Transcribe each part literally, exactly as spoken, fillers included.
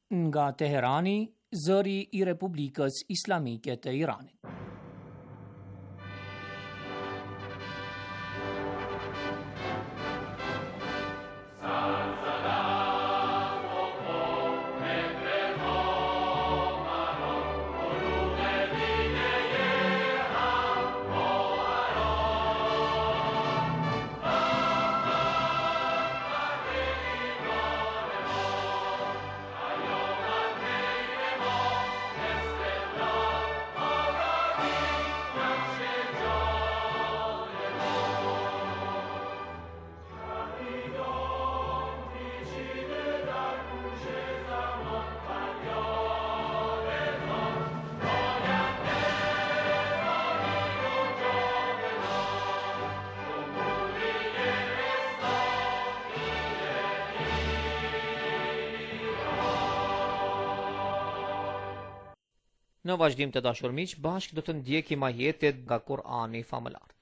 Nga Teherani, zëri I Republikës Islamike të Iranit. Në vazhdim të dashur miq, bashkë do të ndjekim ajetet nga Kur'ani famëlar.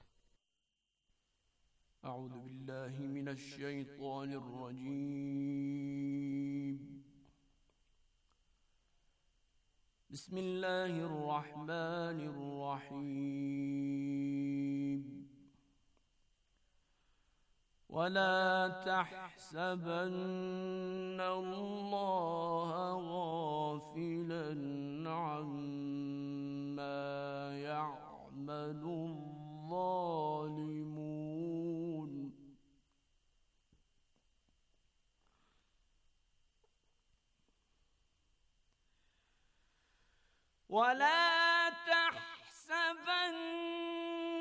A'udhu billahi minash shaitanir rajim. Bismillahir rahmanir rahim. ولا تحسبن الله غافلا عما يعمل الظالمون ولا تحسبن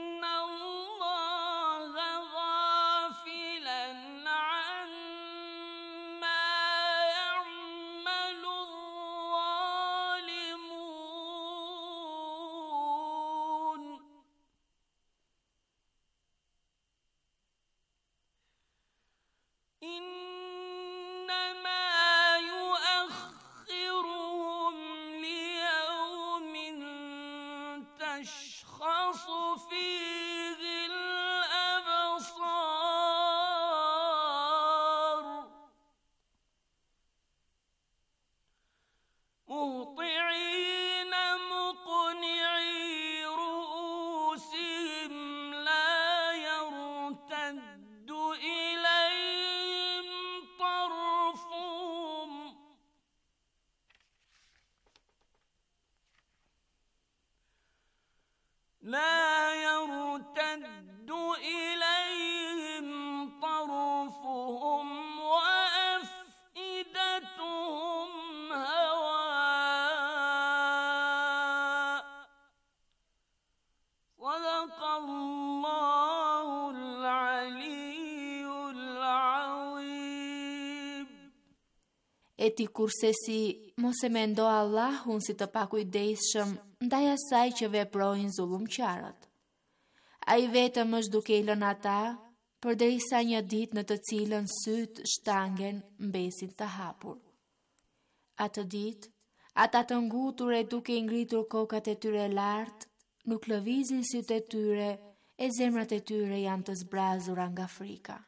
لا يرتد إليهم طرفهم وأفئدتهم هواء صدق الله العلي العظيم. E ti kurse si mos e mendo Allahun si të pakujdesshëm ndaj asaj që veprojnë zullumqtarët. Ai vetëm është duke I lënë ata, përderisa një ditë në të cilën sytë shtangen mbesin të hapur. Atë ditë, ata të ngutur e duke I ngritur kokat e tyre lart, nuk lëvizin sytë e tyre e zemrat e tyre janë të zbrazura nga frika.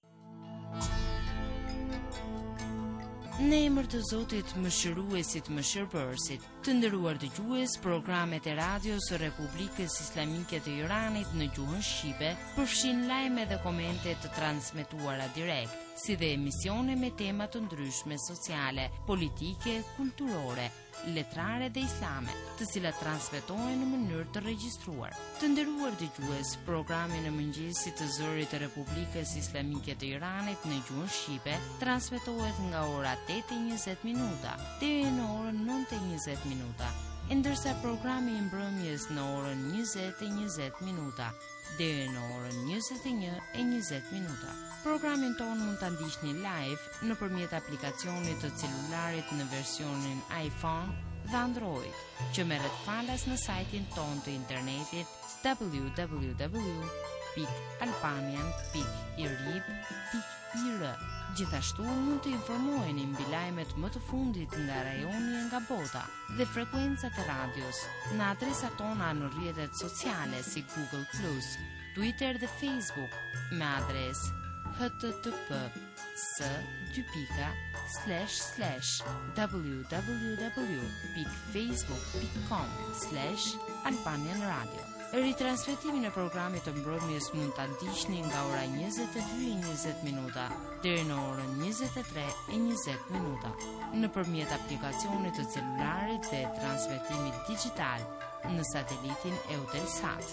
Në emër të Zotit Mëshiruesit Mëshirbërësit, të nderuar dëgjues, programet e radios së Republikës Islamike të Iranit në gjuhën shqipe përfshin lajme dhe komente të transmetuara direkt, si dhe emisione me tema të ndryshme sociale, politike, kulturore, letrare dhe islame, të cilat transmetohen në mënyrë të regjistruar. Të nderuar dëgjues, programi në mëngjesit të zërit të Republikës Islamike të Iranit në gjuhën shqipe transmetohet nga ora tetë e njëzet minuta deri në orën nëntë e njëzet minuta, ndërsa programi I mbrëmjes në orën njëzet e njëzet minuta deri në orën njëzet e një e njëzet minuta. Programin ton mund ta ndiqni live nëpërmjet aplikacionit të celularit në versionin iPhone dhe Android, që merret falas në sajtin ton të internetit w w w pikë albanian pikë irib pikë I R. Gjithashtu mund të informoheni mbi lajmet më të fundit nga rajoni e nga bota dhe frekuencat e radios në adresat tona në rrjetet sociale si Google Plus, Twitter dhe Facebook me adresë h t t p s dy pika slash slash www.facebook.com slash Albanian Radio. Ritransmetimin e programit të mbrëmjes mund ta ndiqni nga ora njëzet e dy e njëzet minuta deri në orën njëzet e tre e njëzet minuta nëpërmjet aplikacionit të celularit dhe transmetimit digital në satelitin Eutelsat.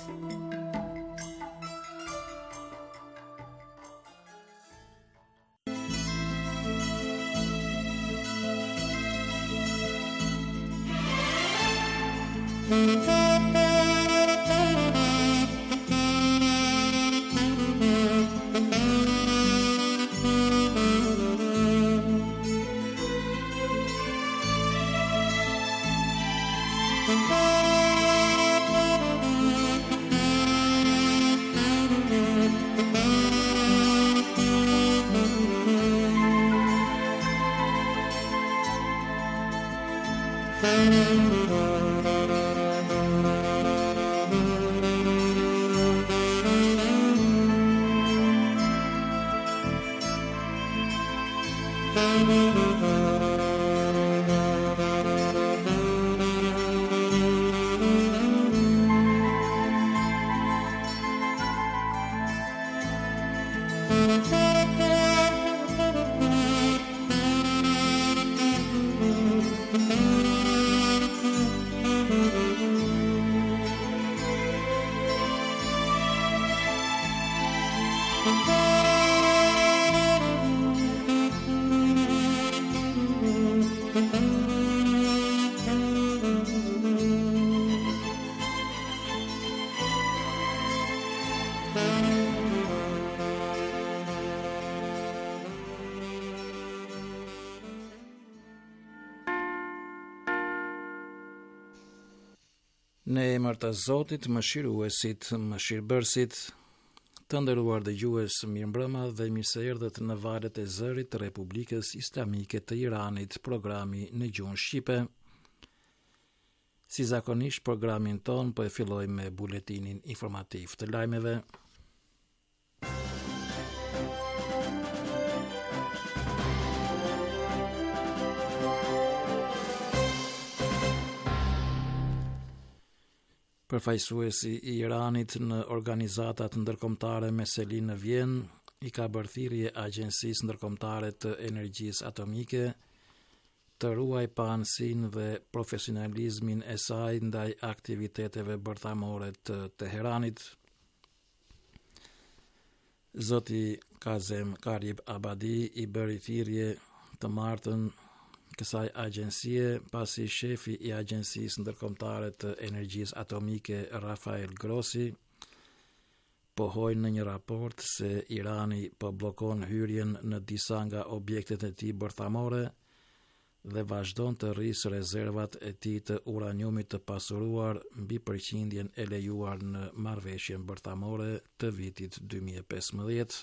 Në emër të Zotit, mëshiruesit, mëshirbërësit, të nderuar dëgjues, mirëmbrëma dhe mirë se erdhët në valët e zërit të Republikës Islamike të Iranit, programi në gjuhën shqipe. Si zakonisht, programin ton po e filloj me buletinin informativ të lajmeve. Përfaqësuesi i Iranit në organizatat ndërkombëtare me seli në Vjenë i ka bërë thirrje Agjencisë Ndërkombëtare të Energjisë Atomike të ruaj paanësinë dhe profesionalizmin e saj ndaj aktiviteteve bërthamore të Teheranit. Zoti Kazem Garib Abadi i bëri thirrje të martën kësaj agjencie pasi shefi i Agjencisë Ndërkombëtare të Energjisë Atomike Rafael Grossi pohoi në një raport se Irani po bllokon hyrjen në disa nga objektet e tij bërthamore dhe vazhdon të rrisë rezervat e tij të uraniumit të pasuruar mbi përqindjen e lejuar në marrëveshjen bërthamore të vitit dy mijë e pesëmbëdhjetë.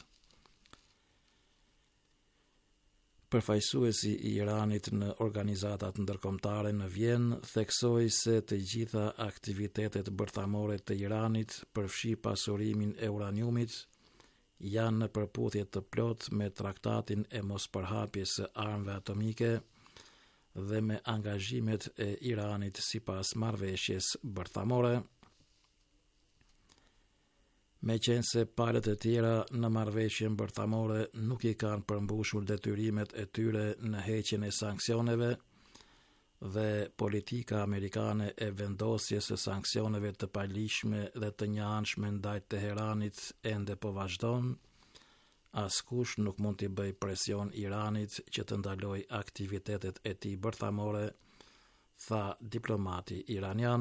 Përfaqësuesi i Iranit në organizatat ndërkombëtare në Vjenë theksoi se të gjitha aktivitetet bërthamore të Iranit, përfshi pasurimin e uraniumit, janë në përputhje të plot me traktatin e mospërhapjes së armëve atomike dhe me angazhimet e Iranit sipas marrëveshjes bërthamore. Meqense palët e tjera në marrëveshjen bërthamore nuk i kanë përmbushur detyrimet e tyre në heqjen e sanksioneve dhe politika amerikane e vendosjes së sanksioneve të palishme dhe të njëanshme ndaj Teheranit ende po vazhdon, askush nuk mund t'i bëj presion Iranit që të ndaloj aktivitetet e tij bërthamore, tha diplomati iranian.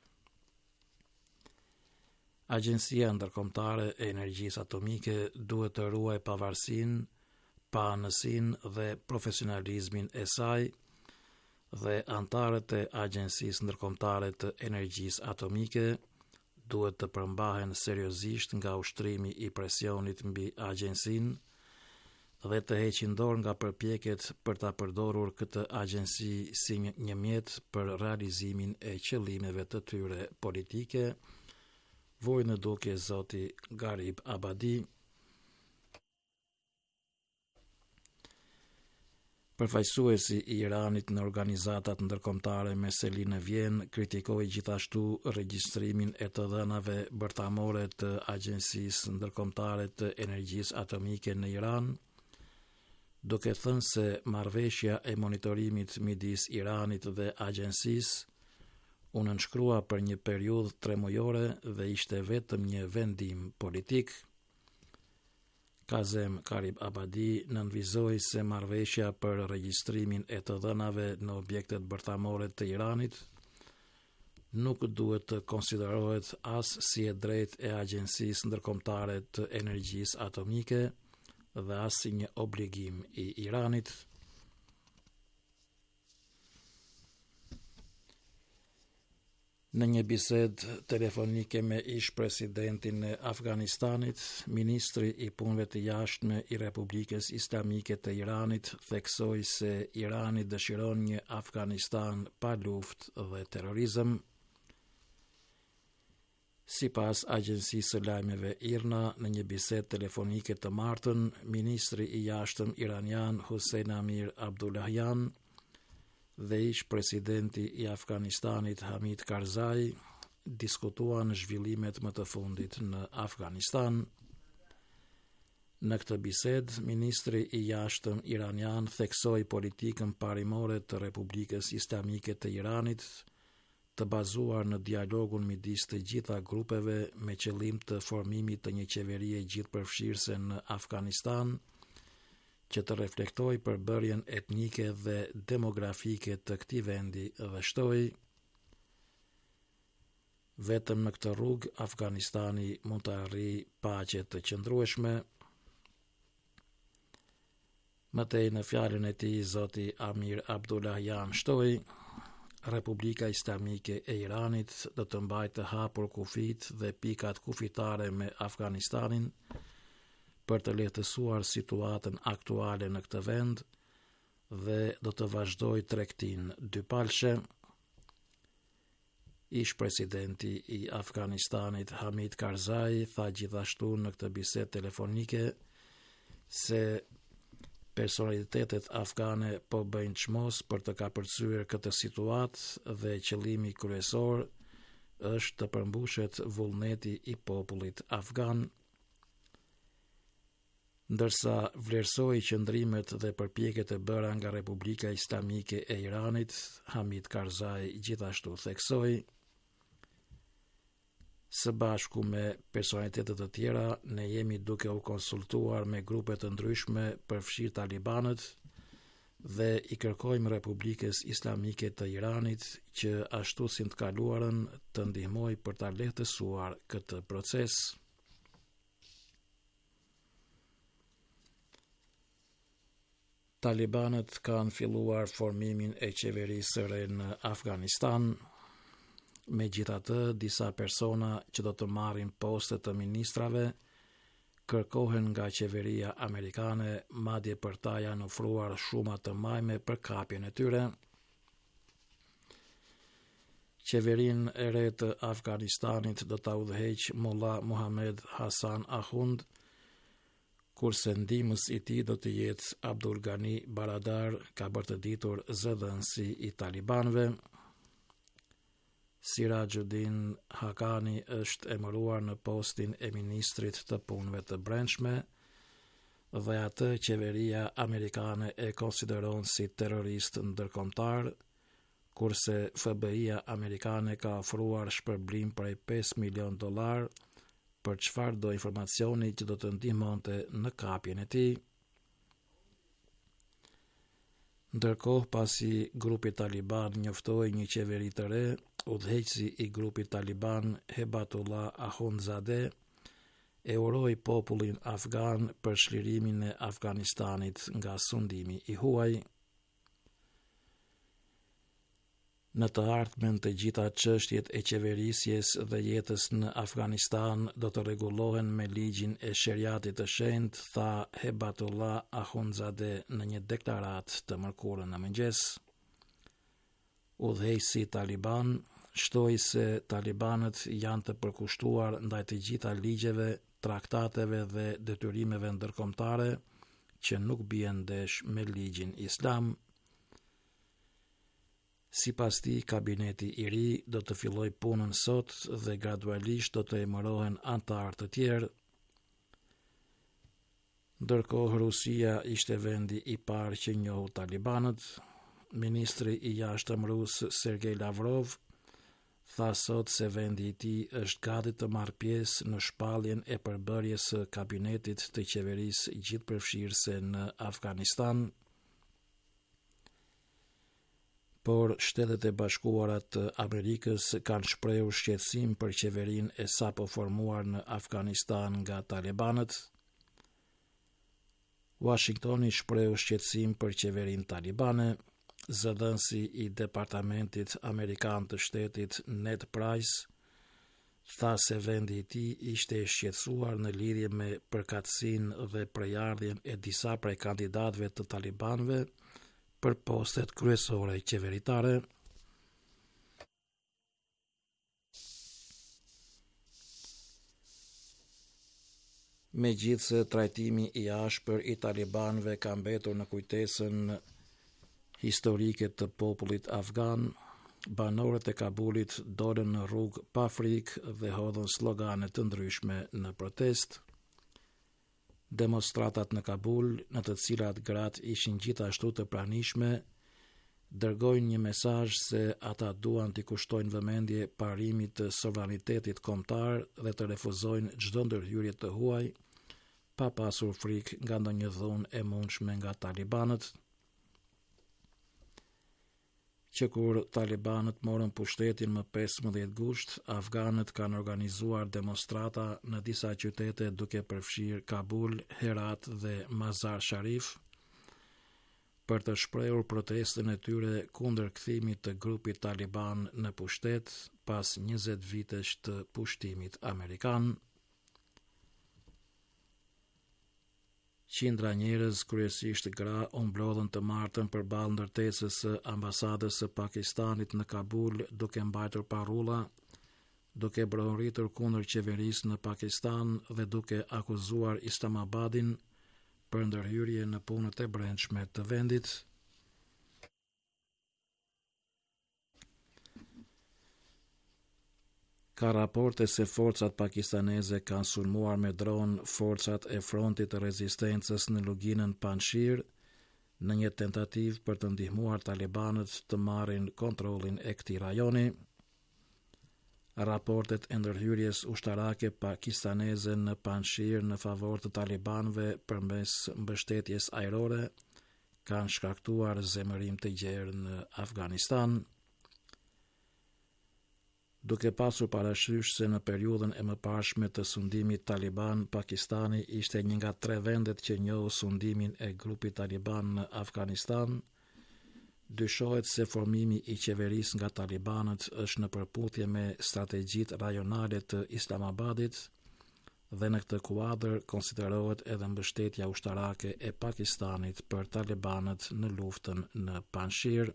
Agjencia Ndërkombëtare e Energjisë Atomike duhet të ruaj pavarësinë, paanësinë dhe profesionalizmin e saj dhe antarët e Agjencisë Ndërkombëtare të Energjisë Atomike duhet të përmbahen seriozisht nga ushtrimi i presionit mbi agjensinë dhe të heqin dorë nga përpjekjet për ta përdorur këtë agjenci si një mjet për realizimin e qëllimeve të tyre politike, vojë në dukje zoti Garib Abadi. Përfaqësuesi i Iranit në organizatat ndërkombëtare me seli në Vjenë kritikoi gjithashtu regjistrimin e të dhënave bërtamore të Agjencisë Ndërkombëtare të Energjisë Atomike në Iran, duke thënë se marrëveshja e monitorimit midis Iranit dhe agjensisë u nënshkrua për një periudhë tremujore dhe ishte vetëm një vendim politik. Kazem Karib Abadi nënvizoi se marrëveshja për regjistrimin e të dhënave në objektet bërtamore të Iranit nuk duhet të konsiderohet as si e drejtë e Agjencisë Ndërkombëtare të Energjisë Atomike dhe as si një obligim i Iranit. Në një bisedë telefonike me ish presidentin e Afganistanit, ministri i punëve të jashtme i Republikës Islamike të Iranit theksoi se Irani dëshiron një Afganistan pa luftë dhe terrorizëm. Sipas Agjencisë së Lajmeve IRNA, në një bisedë telefonike të martën, ministri i jashtëm iranian Hossein Amir Abdullahian dhe ish presidenti i Afganistanit Hamid Karzai diskutuan zhvillimet më të fundit në Afganistan. Në këtë bisedë, ministri i jashtëm iranian theksoi politikën parimore të Republikës Islamike të Iranit, të bazuar në dialogun midis të gjitha grupeve me qëllim të formimit të një qeverie gjithëpërfshirëse në Afganistan, që të reflektoj përbërjen etnike dhe demografike të këtij vendi dhe shtoi: vetëm në këtë rrugë Afganistani mund të arrijë paqe të qëndrueshme. Mëtej në fjalën e tij, zoti Amir Abdullahian shtoi: Republika Islamike e Iranit do të mbajë të hapur kufit dhe pikat kufitare me Afganistanin për të lehtësuar situatën aktuale në këtë vend dhe do të vazhdoj tregtinë dypalshe. Ish presidenti i Afganistanit Hamid Karzai tha gjithashtu në këtë bisedë telefonike se personalitetet afgane po bëjnë çmos për të kapërcyer këtë situatë dhe qëllimi kryesor është të përmbushet vullneti i popullit afgan. Ndërsa vlerësoi qëndrimet dhe përpjekjet e bëra nga Republika Islamike e Iranit, Hamid Karzai gjithashtu theksoi: së bashku me personalitetet të tjera, ne jemi duke u konsultuar me grupe të ndryshme përfshirë talibanët dhe i kërkojmë Republikës Islamike të Iranit që ashtu si të kaluarën të ndihmojë për ta lehtësuar këtë proces. Talibanët kanë filluar formimin e qeverisë së re në Afganistan. Megjithatë, disa persona që do të marrin poste të ministrave kërkohen nga qeveria amerikane, madje për ta janë ofruar shuma të majme për kapjen e tyre. Qeverinë e re të Afganistanit do ta udhëheqë Mullah Muhammed Hasan Ahund, kurse ndihmës i tij do të jetë Abdul Ghani Baradar, ka bërë të ditur zëdhënësi i talibanëve. Sirajuddin Hakani është emëruar në postin e ministrit të punëve të brendshme dhe atë qeveria amerikane e konsideron si terrorist ndërkombëtar, kurse F B I-a amerikane ka ofruar shpërblim prej pesë milion dollar për çfarë do informacioni që do të ndihmonte në kapjen e tij. Ndërkohë, pasi grupi Taliban njoftoi një qeveri të re, udhëheqësi i grupit Taliban Hebatullah Akhundzadeh e uroi popullin afgan për shlirimin e Afganistanit nga sundimi i huaj. Në të ardhmen të gjitha çështjet e qeverisjes dhe jetës në Afganistan do të rregullohen me ligjin e sheriatit të shenjtë, tha Hebatullah Akhundzadeh në një deklaratë të mërkurën në mëngjes. Udhëheqësi Taliban shtoi se talibanët janë të përkushtuar ndaj të gjitha ligjeve, traktateve dhe detyrimeve ndërkombëtare që nuk bien ndesh me ligjin islam. Sipas tij, kabineti i ri do të filloj punën sot dhe gradualisht do të emërohen anëtarë të tjerë. Ndërkohë, Rusia ishte vendi i parë që njohu talibanët. Ministri i jashtëm rus Sergej Lavrov tha sot se vendi i tij është gati të marrë pjesë në shpalljen e përbërjes së kabinetit të qeverisë gjithëpërfshirëse në Afganistan. Por Shtetet e Bashkuara të Amerikës kanë shprehur shqetësim për qeverinë e sapo formuar në Afganistan nga talibanët. Washingtoni shprehu shqetësim për qeverinë talibane. Zëdhënësi i Departamentit Amerikan të Shtetit Ned Price tha se vendi i tij ishte i shqetësuar në lidhje me përkatësinë dhe prejardhjen e disa prej kandidatëve të talibanëve për postet kryesore qeveritare. Megjithse trajtimi i ashpër i talibanëve ka mbetur në kujtesën historike të popullit afgan, banorët e Kabulit dolën në rrugë pa frikë dhe hodhën slogane të ndryshme në protest. Demonstratat në Kabul, në të cilat gratë ishin gjithashtu të pranishme, dërgojnë një mesazh se ata duan t'i kushtojnë vëmendje parimit të sovranitetit kombëtar dhe të refuzojnë çdo ndërhyrje të huaj, pa pasur frikë nga ndonjë dhunë e mundshme nga talibanët. Që kur talibanët morën pushtetin më pesëmbëdhjetë gusht, afganët kanë organizuar demonstrata në disa qytete duke përfshirë Kabul, Herat dhe Mazar Sharif, për të shprehur protestën e tyre kundër kthimit të grupit taliban në pushtet pas njëzet vitesh të pushtimit amerikan. Qindra njerëz, kryesisht gra, u mblodhën të martën përballë ndërtesës së ambasadës së Pakistanit në Kabul duke mbajtur parulla, duke brohuritur kundër qeverisë në Pakistan dhe duke akuzuar Islamabadin për ndërhyrje në punët e brendshme të vendit. Ka raporte se forcat pakistaneze kanë sulmuar me dron forcat e frontit të rezistencës në luginën Panjshir në një tentativë për të ndihmuar talibanët të marrin kontrollin e këtij rajoni. Raportet e ndërhyrjes ushtarake pakistaneze në Panjshir në favor të talibanëve përmes mbështetjes ajrore kanë shkaktuar zemërim të gjerë në Afganistan. Duke pasur parasysh se në periudhën e mëparshme të sundimit taliban, Pakistani ishte një nga tre vendet që njohu sundimin e grupit taliban në Afganistan, dyshohet se formimi i qeverisë nga talibanët është në përputhje me strategjitë rajonale të Islamabadit dhe në këtë kuadër konsiderohet edhe mbështetja ushtarake e Pakistanit për talibanët në luftën në Panjshir.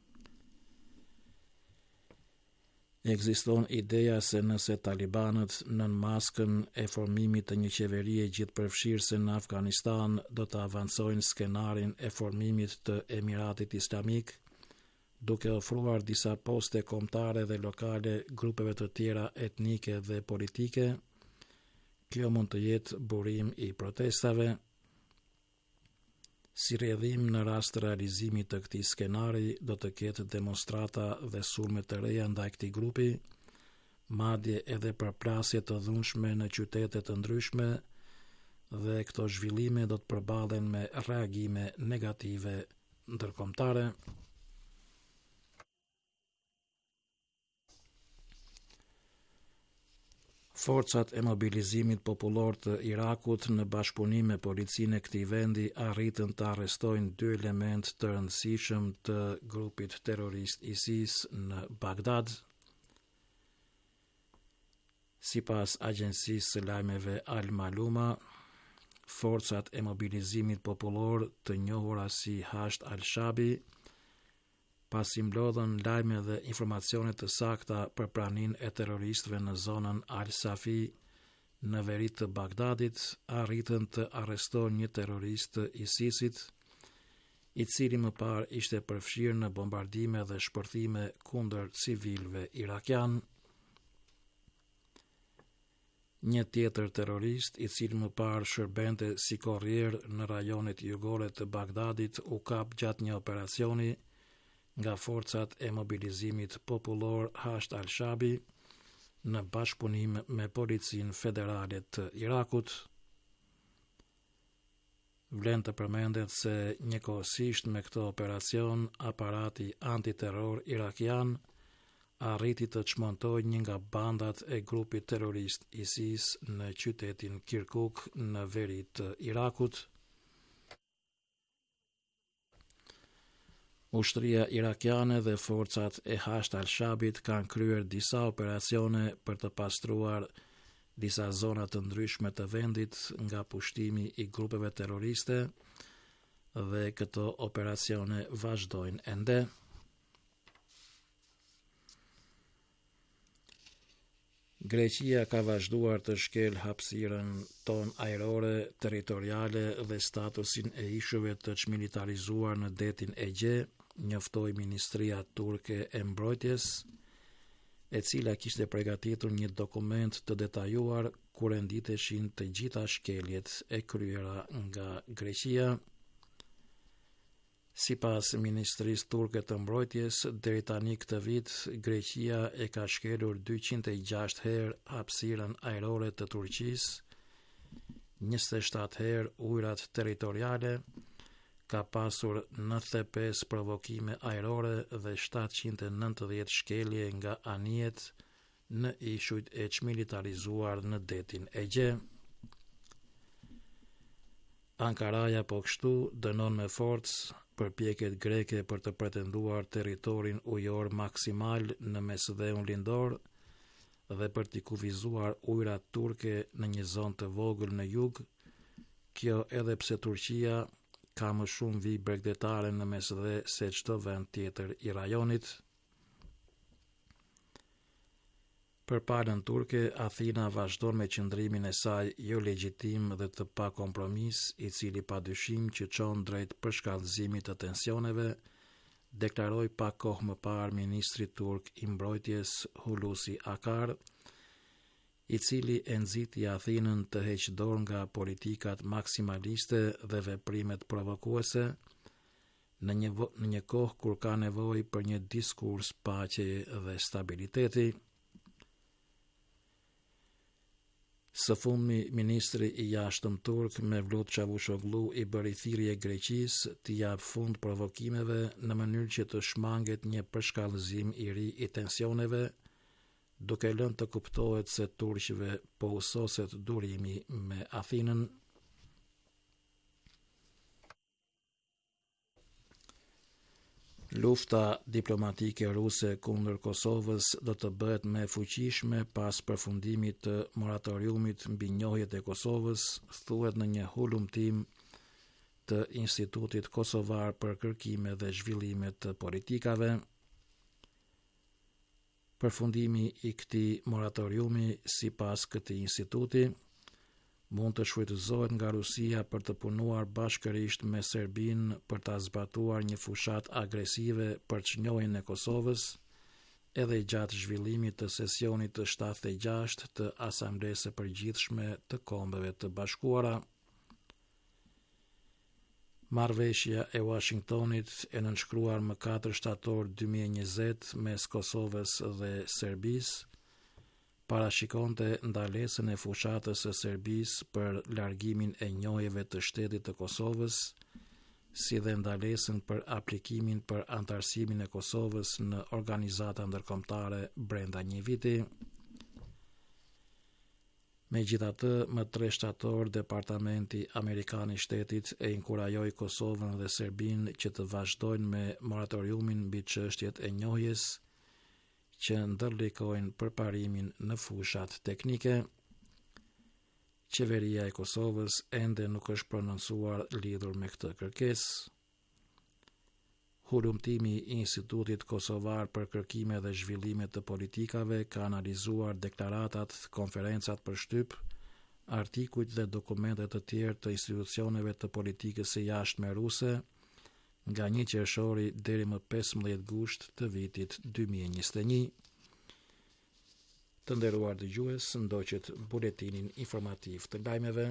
Ekziston ideja se nëse talibanët nën maskën e formimit të një qeverie gjithëpërfshirëse në Afganistan do të avancojnë skenarin e formimit të Emiratit Islamik, duke ofruar disa poste kombëtare dhe lokale grupeve të tjera etnike dhe politike, kjo mund të jetë burim i protestave. Si rrjedhim në rast të realizimit të këtij skenari do të ketë demonstrata dhe sulme të reja ndaj këtij grupi, madje edhe përplasje të dhunshme në qytete të ndryshme, dhe këto zhvillime do të përballen me reagime negative ndërkombëtare. Forcat e mobilizimit popullor të Irakut në bashkëpunim me policinë e këtij vendi arritën të arrestojnë dy element të rëndësishëm të grupit terrorist ISIS në Bagdad. Sipas agjencisë së lajmeve Al Maluma, forcat e mobilizimit popullor të njohura si Hasht al-Shabi, pasi mblodhën lajme dhe informacione të sakta për praninë e terroristëve në zonën Al-Safi, në veri të Bagdadit arritën të arrestojnë një terrorist të ISIS-it, i cili më parë ishte përfshirë në bombardime dhe shpërthime kundër civilëve irakian. Një tjetër terrorist, i cili më parë shërbente si korrier në rajonet jugore të Bagdadit, u kap gjatë një operacioni nga forcat e mobilizimit popullor Hasht al-Shabi në bashkëpunim me Policinë Federale të Irakut. Vlen të përmendet se njëkohësisht me këtë operacion, aparati antiterror irakian arriti të çmontojë një nga bandat e grupit terrorist ISIS në qytetin Kirkuk në veri të Irakut. Ushtria irakiane dhe forcat e Hasht al-Shabit kanë kryer disa operacione për të pastruar disa zona të ndryshme të vendit nga pushtimi i grupeve terroriste dhe këto operacione vazhdojnë ende. Greqia ka vazhduar të shkel hapësirën tonë ajrore, territoriale dhe statusin e ishujve të çmilitarizuar në detin Egje, njoftoi Ministria Turke e Mbrojtjes, e cila kishte përgatitur një dokument të detajuar ku renditeshin të gjitha shkeljet e kryera nga Greqia. Sipas Ministrisë Turke të Mbrojtjes, deri tani këtë vit, Greqia e ka shkelur dyqind e gjashtë herë hapësirën ajrore të Turqisë, njëzet e shtatë herë ujërat territoriale, ka pasur nëntëdhjetë e pesë provokime ajrore dhe shtatëqind e nëntëdhjetë shkelje nga anijet në ishujt e çmilitarizuar në detin Egje. Ankaraja po kështu dënon me forcë përpjekjet greke për të pretenduar territorin ujor maksimal në Mesdheun Lindor dhe për t'i kufizuar ujërat turke në një zonë të vogël në jug, kjo edhe pse Turqia ka më shumë vijë bregdetare në Mesdhe se çdo vend tjetër i rajonit. Për palën turke, Athina vazhdon me qëndrimin e saj jo legjitim dhe të pa kompromis, i cili padyshim që çon drejt përshkallëzimit të tensioneve, deklaroi pak kohë më parë ministri turk i mbrojtjes Hulusi Akar, i cili e nxiti Athinën të heqë dorë nga politikat maksimaliste dhe veprimet provokuese, në një, vo, në një kohë kur ka nevojë për një diskurs paqeje dhe stabiliteti. Së fundmi, ministri i jashtëm turk Mevlut Çavuşoglu i bëri thirrje Greqisë të jap fund provokimeve në mënyrë që të shmanget një përshkallëzim i ri i tensioneve, duke lënë të kuptohet se turqëve po usoset durimi me Athinën. Lufta diplomatike ruse kundër Kosovës do të bëhet më e fuqishme pas përfundimit të moratoriumit mbi njohjet e Kosovës, thuhet në një hulumtim të Institutit Kosovar për kërkime dhe zhvillime të politikave. Përfundimi i këtij moratoriumi, sipas këtij instituti, mund të shfrytëzohet nga Rusia për të punuar bashkërisht me Serbinë për ta zbatuar një fushat agresive për çnjohjen e Kosovës, edhe gjatë zhvillimit të sesionit të shtatëdhjetë e gjashtë të Asamblesë së Përgjithshme të Kombeve të Bashkuara. Marrëveshja e Washingtonit e nënshkruar më katër shtator dy mijë e njëzet mes Kosovës dhe Serbisë parashikonte ndalesën e fushatës së Serbisë për largimin e njohjeve të shtetit të Kosovës, si dhe ndalesën për aplikimin për antarësimin e Kosovës në organizata ndërkombëtare brenda një viti. Megjithatë, më tre shtator Departamenti Amerikan i Shtetit e inkurajoi Kosovën dhe Serbinë që të vazhdojnë me moratoriumin mbi çështjet e njohjes, që ndërlikojnë përparimin në fushat teknike. Qeveria e Kosovës ende nuk është prononcuar lidhur me këtë kërkesë. Hulumtimi i Institutit Kosovar për kërkime dhe zhvillime të politikave ka analizuar deklaratat, konferencat për shtyp artikujt dhe dokumentet të tjerë të institucioneve të politikës së jashtme ruse nga një qershori deri më pesëmbëdhjetë gusht të vitit dy mijë e njëzet e një. Të nderuar dëgjues, ndoqët buletinin informativ të lajmeve.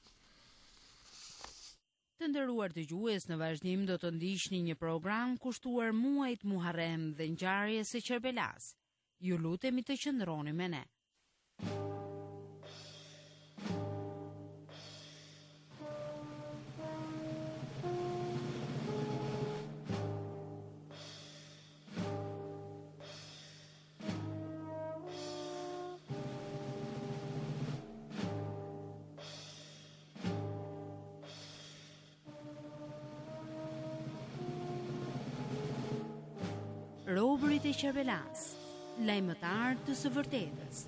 Të nderuar dëgjues, në vazhdim do të ndiqni një program kushtuar muajit Muharrem dhe ngjarjes së Kerbelas. Ju lutemi të qëndroni me ne. Robërit e Kerbelas, lajmëtar të së vërtetës.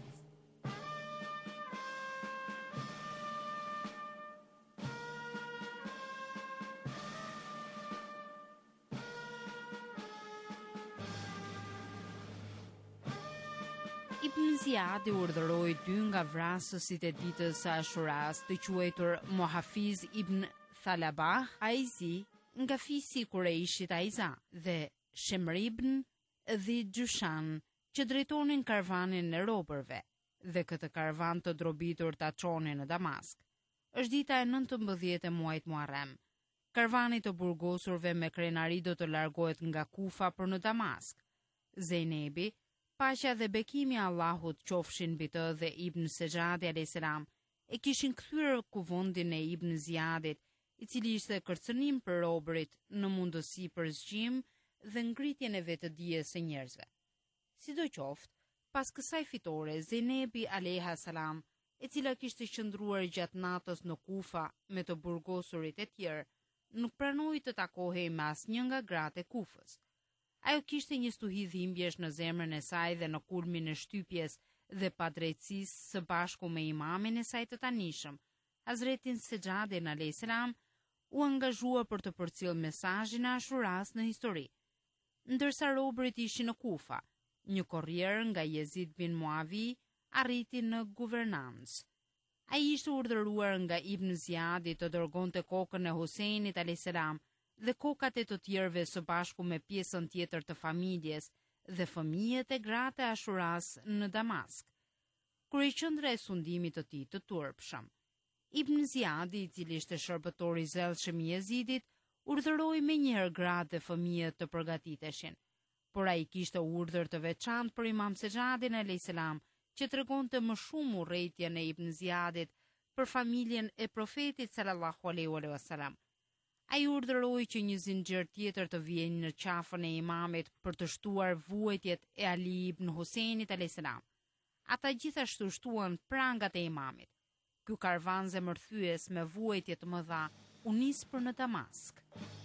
Ibn Ziyadi urdhëroi dy nga vrasësit e ditës së Ashuras, të quajtur Muhafiz ibn Thalabah Aizi, nga fisi i Kurejshit Aiza, dhe Shemr ibn Dhi Gjushan, që drejtonin karvanin e robërve, dhe këtë karvan të drobitur ta çonin në Damask. Është dita e nëntëmbëdhjetë e muajit Muharrem. Karvani të burgosurve me krenari do të largohet nga Kufa për në Damask. Zejnebi, paqja dhe bekimi i Allahut qofshin mbi të dhe Ibn Sejadi alayhis salam, e kishin kthyer kuvendin e Ibn Ziyadit, i cili ishte kërcënim për robërit në mundësi për zgjim dhe ngritjen e vetëdijes së njerëzve. Sidoqoftë, pas kësaj fitore, Zenebi alayhis salam, e cila kishte qëndruar gjatë natës në Kufa me të burgosurit e tjerë, nuk pranoi të takohej me asnjë nga gratë e Kufës. Ajo kishte një stuhi dhimbjesh në zemrën e saj dhe në kulmin e shtypjes dhe padrejtësisë së bashku me imamin e saj të tanishëm, Hazretin Sejadin alayhis salam, u angazhua për të përcjellë mesazhin e Ashuras në histori. Ndërsa robërit ishin në Kufa, një korrier nga Jezid bin Muavi arriti në guvernancë. Ai ishte urdhëruar nga Ibn Ziyadi të dërgonte kokën e Huseinit alayhis salam dhe kokat e të tjerëve së bashku me pjesën tjetër të familjes dhe fëmijët e gratë e Ashuras në Damask. Kur i qendra e sundimit të tij të turpshëm, Ibn Ziyadi, i cili ishte shërbëtor i zellshëm i Jezidit, urdhëroi me njëherë gratë dhe fëmijët të përgatiteshin, por ai kishte urdhër të veçantë për Imam Sejadin alayhis salam, që tregonte më shumë urrëtitjen e Ibn Ziyadit për familjen e profetit sallallahu alaihi wasallam. Ai urdhëroi që një zinxhir tjetër të vijë në qafën e imamit për të shtuar vuajtjet e Ali ibn Huseinit alayhis salam. Ata gjithashtu shtuan prangat e imamit. Ky karvan zemërthyes me vuajtje të mëdha u nis për në Damask.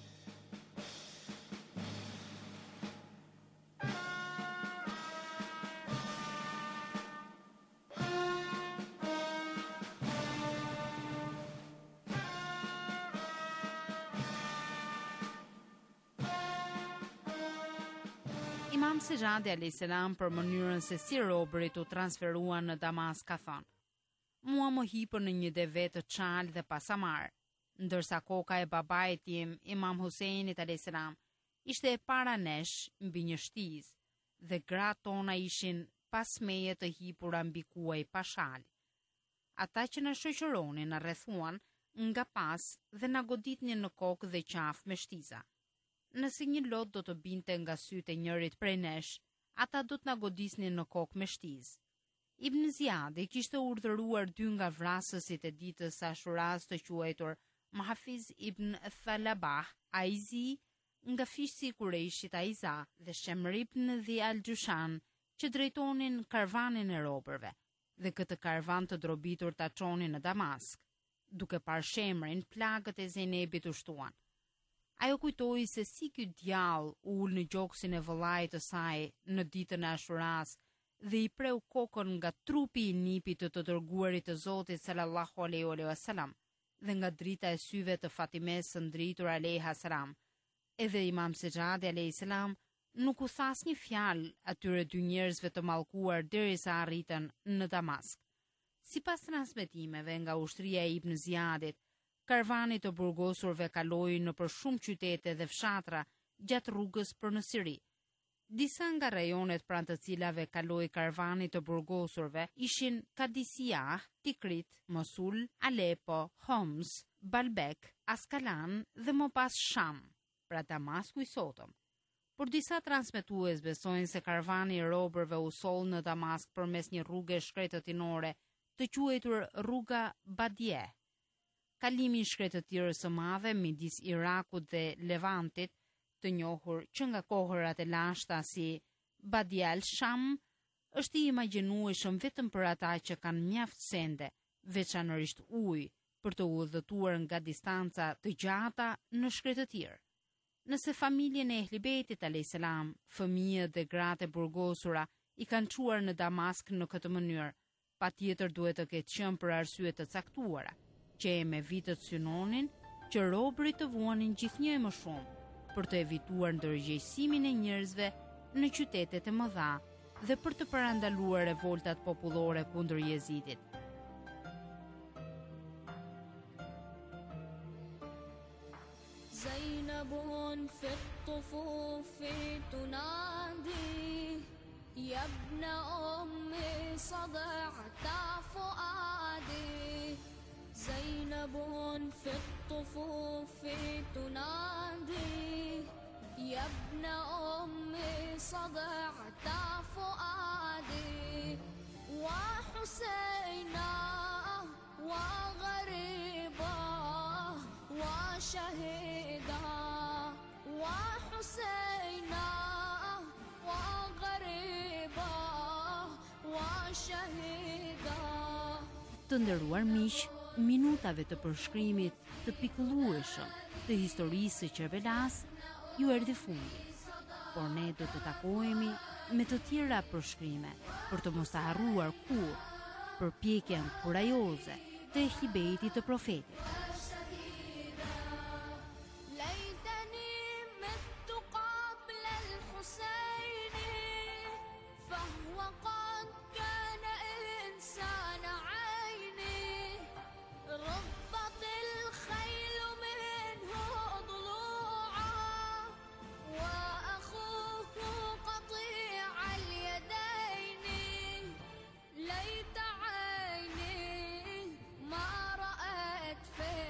Imam Sejadi alayhis salam për mënyrën se si robërit u transferuan në Damask ka thënë: "Mua më hipën në një deve të çal dhe pasamar, ndërsa koka e babait tim, Imam Huseinit alayhis salam, ishte e para nesh mbi një shtizë, dhe gratë tona ishin pas meje të hipura mbi kuaj pa shal. Ata që na shoqëronin na rrethuan nga pas dhe na goditnin në kokë dhe qafë me shtiza. Nëse një lot do të binte nga sytë e njërit prej nesh, ata do të na godisnin në kokë me shtizë." Ibn Ziyadi kishte urdhëruar dy nga vrasësit e ditës së Ashuras të quajtur Muhafiz ibn Thalabah Aizi, nga fisi i Kurejshit Aiza, dhe Shemr ibn Dhi al-Gjushan, që drejtonin karvanin e robërve, dhe këtë karvan të drobitur ta çonin në Damask. Duke parë Shemrin, plagët e Zenebit u shtuan. Ajo kujtoi se si ky djallë ul në gjoksin e vëllait të saj në ditën e Ashuras dhe i preu kokën nga trupi i nipit të të dërguarit të Zotit sallallahu alaihi wasallam dhe nga drita e syve të Fatimes së ndritur alayha salam. Edhe Imam Sejadi alayhis salam nuk u tha asnjë fjalë atyre dy njerëzve të mallkuar derisa arritën në Damask. Sipas transmetimeve nga ushtria e Ibn Ziyadit, karvani të burgosurve kaloi në për shumë qytete dhe fshatra gjatë rrugës për në Siri. Disa nga rajonet pranë të cilave kaloi karvani të burgosurve ishin Kadisiyah, Tikrit, Mosul, Alepo, Homs, Baalbek, Askalan dhe më pas Sham, pra Damasku i sotëm. Por disa transmetues besojnë se karvani i robërve u soll në Damask përmes një rruge shkretëtinore të quajtur rruga Badie. Kalimi i shkretëtirës së madhe midis Irakut dhe Levantit, të njohur që nga kohërat e lashta si Badie al-Sham, është i imagjinueshëm vetëm për ata që kanë mjaft sende, veçanërisht ujë, për të udhëtuar nga distanca të gjata në shkretëtirë. Nëse familjen e Ehli Bejtit alayhis salam, fëmijët dhe gratë e burgosura i kanë çuar në Damask në këtë mënyrë, patjetër duhet të ketë qenë për arsye të caktuara, që e me vitet synonin që robërit të vuanin gjithnjë e më shumë për të evituar ndërgjegjësimin e njerëzve në qytetet e mëdha dhe për të parandaluar revoltat popullore kundër Jezidit. زينب في الطفوف تنادي يا ابن أمي صدعت فؤادي زينب في الطفوف تنادي يا ابن أمي صدعت فؤادي وحسينا وغريبا وشهيدا وحسينا وغريبا وشهيدا. Të nderuar miq, minutave të përshkrimit të pikëllueshëm të historisë së Kerbelas ju erdhi fundi. Por ne do të takohemi me të tjera përshkrime për të mos të harruar kur përpjekjen kurajoze të Ehli Bejtit të Profetit. ليت عيني ما رأت في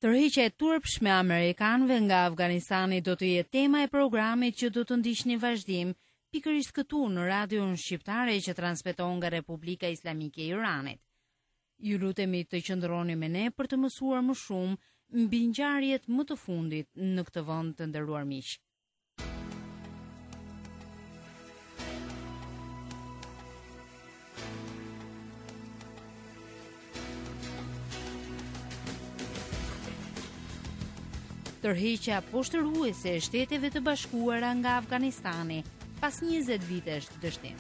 Tërhiqja e turpshme e amerikanëve nga Afganistani do të jetë tema e programit që do të ndiqni vazhdim pikërisht këtu në radion shqiptare që transmeton nga Republika Islamike e Iranit. Ju lutemi të qëndroni me ne për të mësuar më shumë mbi ngjarjet më të fundit në këtë vend të nderuar miq. Tërheqja poshtëruese e Shteteve të Bashkuara nga Afganistani pas njëzet vitesh dështim.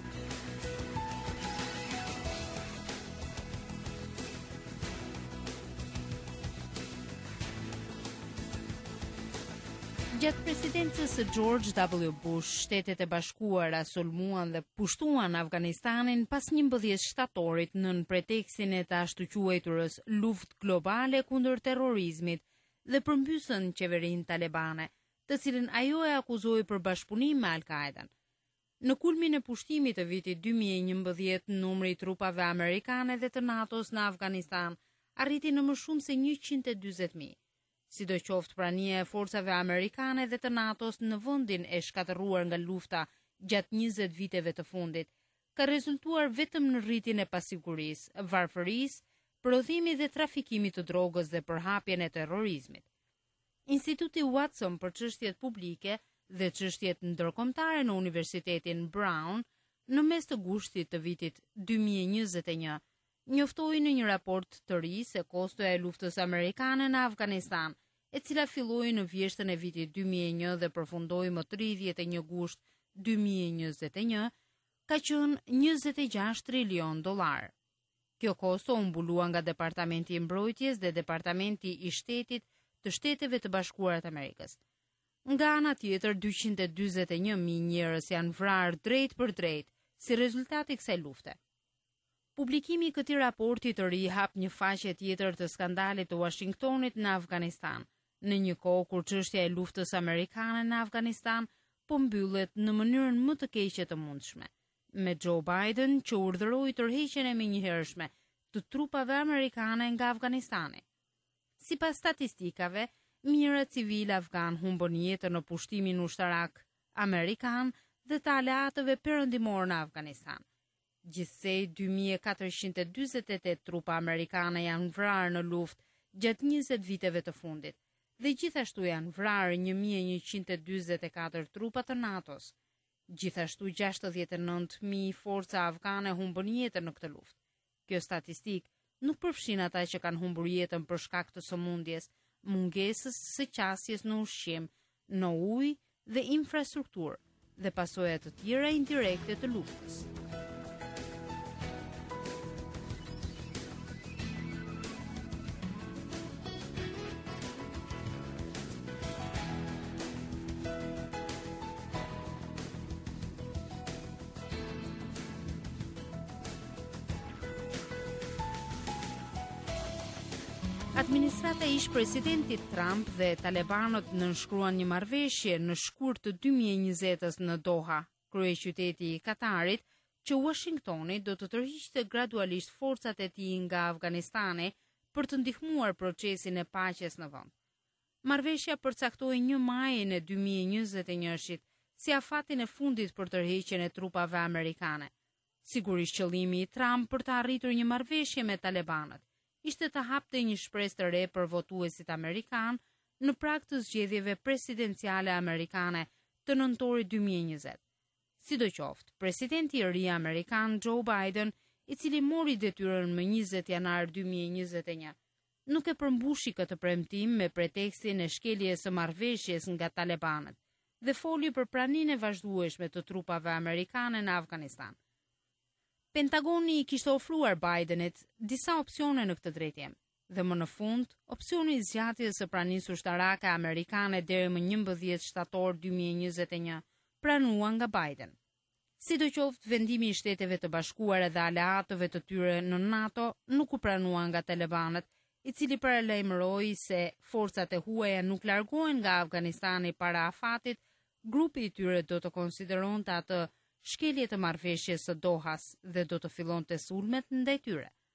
Gjatë presidencës së George W. Bush, Shtetet e Bashkuara sulmuan dhe pushtuan Afganistanin pas njëmbëdhjetë shtatorit nën pretekstin e të ashtu quajturës luftë globale kundër terrorizmit dhe përmbysën qeverinë talebane, të cilën ajo e akuzoi për bashkëpunim me Al-Qaedan. Në kulmin e pushtimit të vitit dy mijë e njëmbëdhjetë, numri i trupave amerikane dhe të NATO-s në Afganistan arriti në më shumë se njëqind e dyzet mijë. Sidoqoftë prania e forcave amerikane dhe të NATO-s në vendin e shkatërruar nga lufta gjatë njëzet viteve të fundit, ka rezultuar vetëm në rritjen e pasigurisë, varfërisë, prodhimit dhe trafikimit të drogës dhe përhapjen e terrorizmit. Instituti Watson për çështjet publike dhe çështjet ndërkombëtare në Universitetin Brown, në mes të gushtit të vitit dy mijë e njëzet e një, njoftoi në një raport të ri se kostoja e luftës amerikane në Afganistan, e cila filloi në vjeshtën e vitit dy mijë e një dhe përfundoi më tridhjetë e një gusht dy mijë e njëzet e një, ka qenë njëzet e gjashtë trilion dollar. Kjo kosto u mbulua nga Departamenti i Mbrojtjes dhe Departamenti i Shtetit të Shteteve të Bashkuara të Amerikës. Nga ana tjetër, dyqind e dyzet e një mijë njerëz janë vrarë drejt për drejt si rezultat i kësaj lufte. Publikimi i këtij raporti të ri hap një faqe tjetër të skandalit të Washingtonit në Afganistan, në një kohë kur çështja e luftës amerikane në Afganistan po mbyllet në mënyrën më të keqe të mundshme, me Joe Biden që urdhëroi tërheqjen e menjëhershme të trupave amerikane nga Afganistani. Sipas statistikave, mijëra civil afgan humbën jetën në pushtimin ushtarak amerikan dhe të aleatëve perëndimor në Afganistan. Gjithsej, dy mijë e katërqind e dyzet e tetë trupa amerikane janë vrarë në luftë gjatë njëzet viteve të fundit, dhe gjithashtu janë vrarë një mijë e njëqind e dyzet e katër trupa të NATO-s. Gjithashtu gjashtëdhjetë e nëntë mijë forca afgane humbën jetën në këtë luftë. Kjo statistik nuk përfshin ata që kanë humbur jetën për shkak të sëmundjes, mungesës së qasjes në ushqim, në ujë dhe infrastrukturë dhe pasojat të tjera indirekte të luftës. Administrata ish presidentit Trump dhe talebanët nënshkruan një marrëveshje në shkurt të dy mijë e njëzet në Doha, kryeqyteti i Katarit, që Washingtoni do të tërhiqte gradualisht forcat e tij nga Afganistani për të ndihmuar procesin e paqes në vend. Marrëveshja përcaktoi një majin e dy mijë e njëzet e një-shit si afatin e fundit për tërheqjen e trupave amerikane. Sigurisht qëllimi i Trump për të arritur një marrëveshje me talebanët ishte të hapte një shpresë të re për votuesit amerikan në prag të zgjedhjeve presidenciale amerikane të nëntorit dy mijë e njëzet. Sidoqoftë, presidenti i ri amerikan Joe Biden, i cili mori detyrën më njëzet janar dy mijë e njëzet e një, nuk e përmbushi këtë premtim me pretekstin e shkeljes së marrëveshjes nga talebanët dhe foli për praninë e vazhdueshme të trupave amerikane në Afganistan. Pentagoni i kishte ofruar Bidenit disa opsione në këtë drejtim, dhe më në fund, opsioni i zgjatjes së pranisë ushtarake amerikane deri më njëmbëdhjetë shtator dy mijë e njëzet e një pranuan nga Biden. Sidoqoftë, vendimi i Shteteve të Bashkuara dhe aleatëve të tyre në NATO nuk u pranua nga talebanët, i cili paralajmëroi se forcat e huaja nuk largohen nga Afganistani para afatit, grupi i tyre do të konsideronte atë shkelje të marrëveshjes së Dohas dhe do të fillonte sulmet ndaj tyre.